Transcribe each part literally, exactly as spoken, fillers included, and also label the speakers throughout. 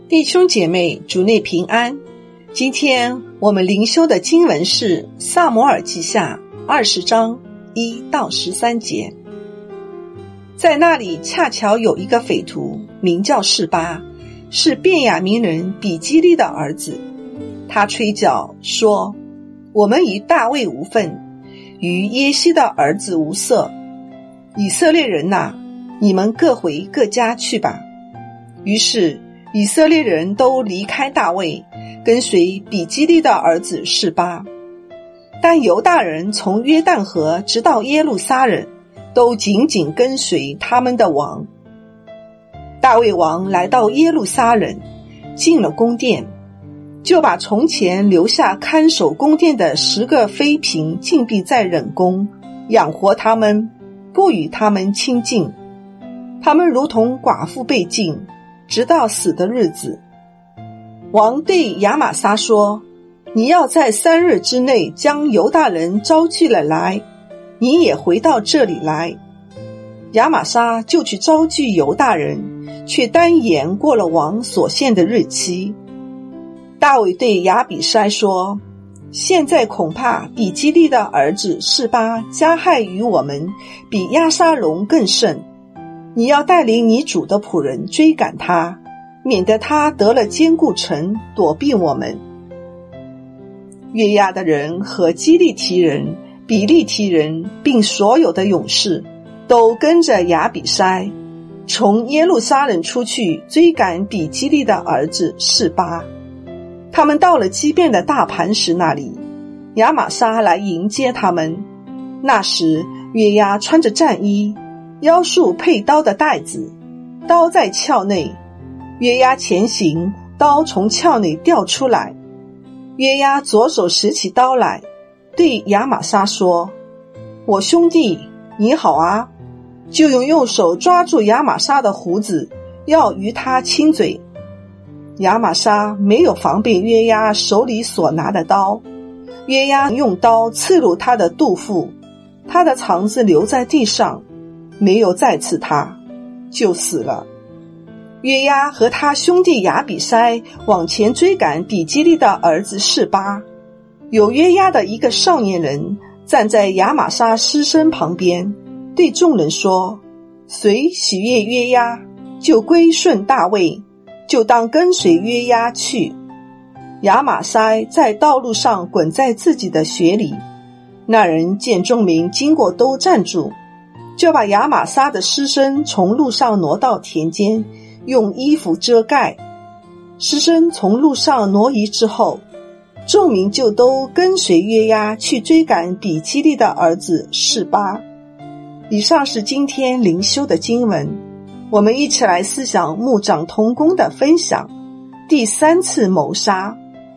Speaker 1: 弟兄姐妹，主内平安。今天我们灵修的经文是撒母耳记下二十章一到十三节。在那里恰巧有一个匪徒，名叫示巴，是便雅悯人比基利的儿子。他吹角说：我们与大卫无分，与耶西的儿子无涉。以色列人哪，你们各回各家去吧。于是以色列人都离开大卫，跟随比基利的儿子示巴。但犹大人从约旦河直到耶路撒冷，都紧紧跟随他们的王。大卫王来到耶路撒冷，进了宫殿，就把从前留下看守宫殿的十个妃嫔禁闭在忍宫，养活他们，不与他们亲近。他们如同寡妇被禁，直到死的日子。王对亚玛撒说：你要在三日之内将犹大人招聚了来，你也回到这里来。亚玛撒就去招聚犹大人，却单延过了王所限的日期。大卫对亚比筛说：现在恐怕比基利的儿子示巴加害于我们，比押沙龙更甚。你要带领你主的仆人追赶他，免得他得了坚固城，躲避我们。约押的人和基利提人、比利提人，并所有的勇士，都跟着亚比筛，从耶路撒冷出去追赶比基利的儿子示巴。他们到了基遍的大磐石那里，亚玛撒来迎接他们。那时约押穿着战衣，腰束配刀的带子，刀在鞘内。约押前行，刀从鞘内掉出来。约押左手拾起刀来，对亚玛撒说：我兄弟，你好啊。就用右手抓住亚玛撒的胡子，要与他亲嘴。亚玛撒没有防备约押手里所拿的刀，约押用刀刺入他的肚腹，他的肠子留在地上，没有再刺他，就死了。约押和他兄弟亚比筛往前追赶比基利的儿子示巴。有约押的一个少年人站在亚玛撒尸身旁边，对众人说：谁喜悦约押，就归顺大卫，就当跟随约押去。亚玛撒在道路上滚在自己的血里。那人见众民经过都站住，就把亚玛撒的尸身从路上挪到田间，用衣服遮盖。尸身从路上挪移之后，众民就都跟随约押去追赶比基利的儿子示巴。以上是今天灵修的经文，我们一起来思想牧长同工的分享。第三次谋杀。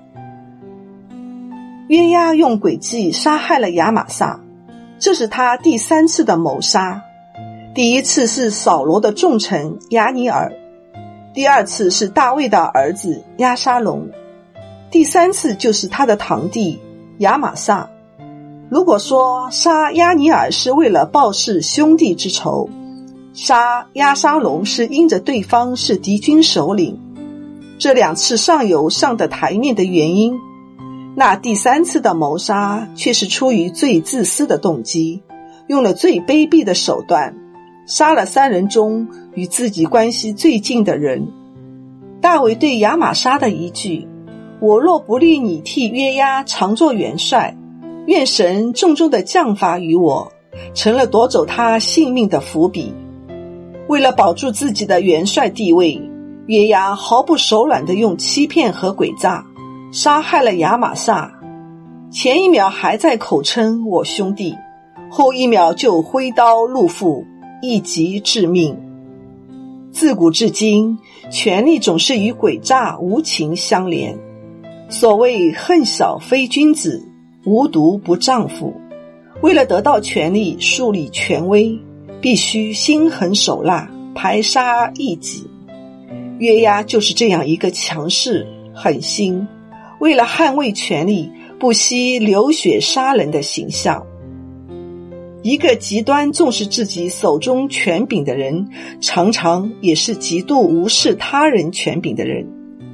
Speaker 1: 约押用诡计杀害了亚玛撒，这是他第三次的谋杀。第一次是扫罗的重臣亚尼尔，第二次是大卫的儿子押沙龙，第三次就是他的堂弟亚玛撒。如果说杀亚尼尔是为了报释兄弟之仇，杀押沙龙是因着对方是敌军首领，这两次上有上的台面的原因，那第三次的谋杀却是出于最自私的动机，用了最卑鄙的手段，杀了三人中与自己关系最近的人。大卫对亚玛撒的一句：我若不立你替约押常作元帅，愿神重重的降罚于我，成了夺走他性命的伏笔。为了保住自己的元帅地位，约押毫不手软地用欺骗和诡诈杀害了亚玛撒。前一秒还在口称我兄弟，后一秒就挥刀入腹，一击致命。自古至今，权力总是与诡诈无情相连。所谓恨小非君子，无毒不丈夫。为了得到权力，树立权威，必须心狠手辣，排杀异己。约押就是这样一个强势、狠心，为了捍卫权力，不惜流血杀人的形象。一个极端重视自己手中权柄的人，常常也是极度无视他人权柄的人。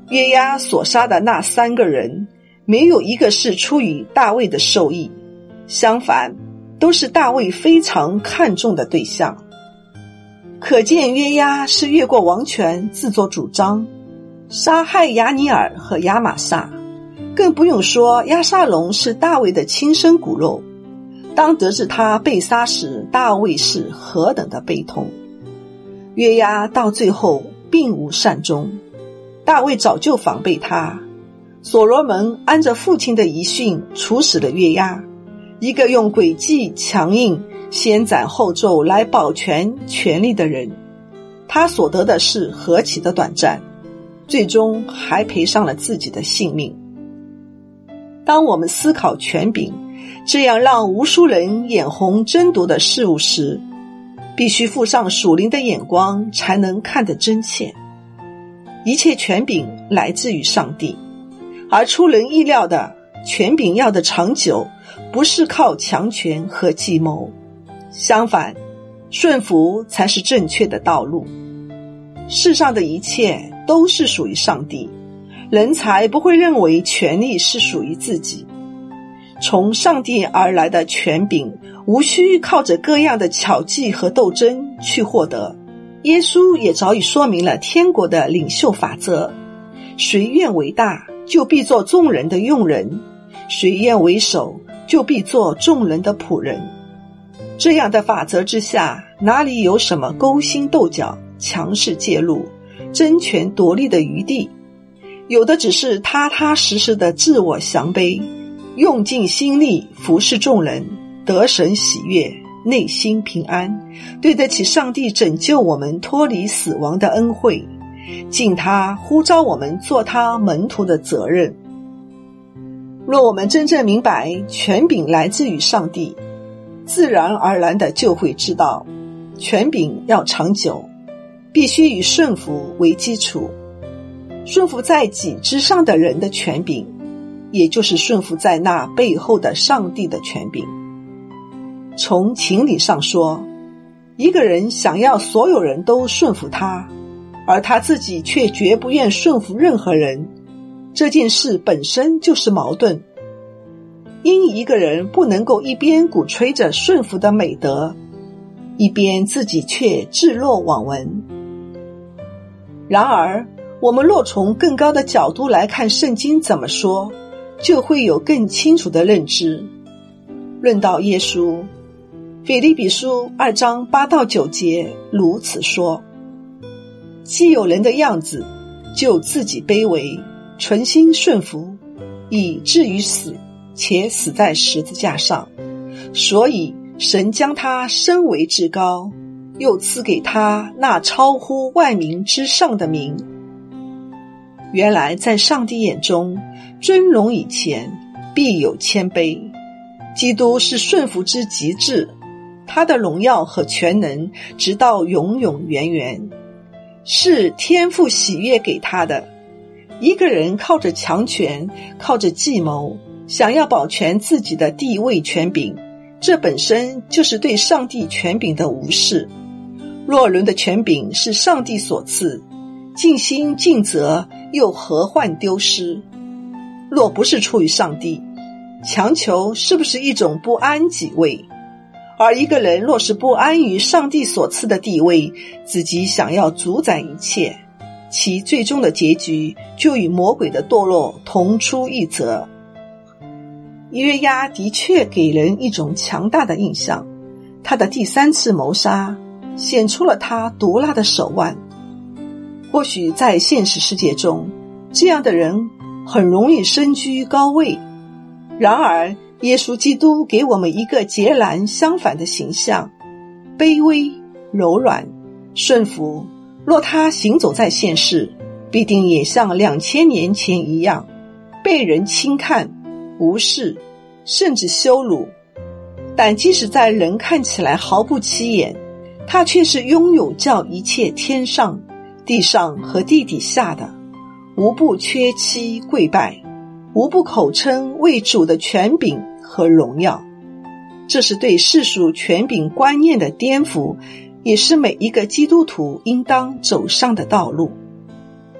Speaker 1: 约押所杀的那三个人，没有一个是出于大卫的授意，相反，都是大卫非常看重的对象。可见约押是越过王权，自作主张，杀害亚尼尔和亚玛撒，更不用说押沙龙是大卫的亲生骨肉。当得知他被杀时，大卫是何等的悲痛。约押到最后并无善终，大卫早就防备他。所罗门按着父亲的遗训处死了约押，一个用诡计强硬先斩后奏来保全权力的人。他所得的是何其的短暂，最终还赔上了自己的性命。当我们思考权柄这样让无数人眼红争夺的事物时，必须附上属灵的眼光，才能看得真切。一切权柄来自于上帝，而出人意料的，权柄要的长久，不是靠强权和计谋，相反，顺服才是正确的道路。世上的一切都是属于上帝，人才不会认为权力是属于自己。从上帝而来的权柄，无需靠着各样的巧计和斗争去获得。耶稣也早已说明了天国的领袖法则：谁愿为大，就必做众人的用人；谁愿为首，就必做众人的仆人。这样的法则之下，哪里有什么勾心斗角、强势介入、争权夺利的余地？有的只是踏踏实实的自我降卑，用尽心力服侍众人，得神喜悦，内心平安，对得起上帝拯救我们脱离死亡的恩惠，尽他呼召我们做他门徒的责任。若我们真正明白权柄来自于上帝，自然而然的就会知道，权柄要长久，必须以顺服为基础。顺服在己之上的人的权柄，也就是顺服在那背后的上帝的权柄。从情理上说，一个人想要所有人都顺服他，而他自己却绝不愿顺服任何人，这件事本身就是矛盾。因一个人不能够一边鼓吹着顺服的美德，一边自己却置若罔闻。然而，我们若从更高的角度来看圣经怎么说，就会有更清楚的认知。论到耶稣，腓立比书二章八到九节如此说：既有人的样子，就自己卑微，存心顺服，以至于死，且死在十字架上。所以神将他升为至高，又赐给他那超乎万民之上的名。原来在上帝眼中，尊荣以前必有谦卑。基督是顺服之极致，他的荣耀和全能直到永永远远，是天父喜悦给他的。一个人靠着强权，靠着计谋，想要保全自己的地位权柄，这本身就是对上帝权柄的无视。若人的权柄是上帝所赐，尽心尽责，又何患丢失？若不是出于上帝，强求是不是一种不安己位？而一个人若是不安于上帝所赐的地位，自己想要主宰一切，其最终的结局就与魔鬼的堕落同出一辙。约押的确给人一种强大的印象，他的第三次谋杀显出了他毒辣的手腕。或许在现实世界中，这样的人很容易身居高位，然而耶稣基督给我们一个截然相反的形象：卑微、柔软、顺服。若他行走在现世，必定也像两千年前一样，被人轻看、无视，甚至羞辱。但即使在人看起来毫不起眼，他却是拥有叫一切天上、地上和地底下的，无不缺膝跪拜，无不口称为主的权柄和荣耀。这是对世俗权柄观念的颠覆，也是每一个基督徒应当走上的道路。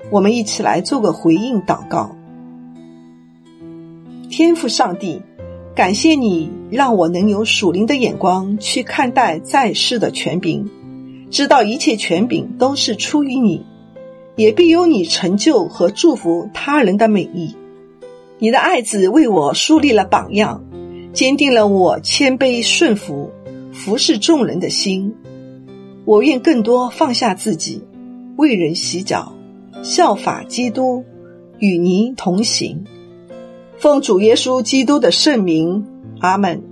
Speaker 1: 我们一起来做个回应祷告。天父上帝，感谢你让我能有属灵的眼光去看待在世的权柄，知道一切权柄都是出于你，也必有你成就和祝福他人的美意。你的爱子为我树立了榜样，坚定了我谦卑顺服、服侍众人的心。我愿更多放下自己，为人洗脚，效法基督，与您同行。奉主耶稣基督的圣名，阿们。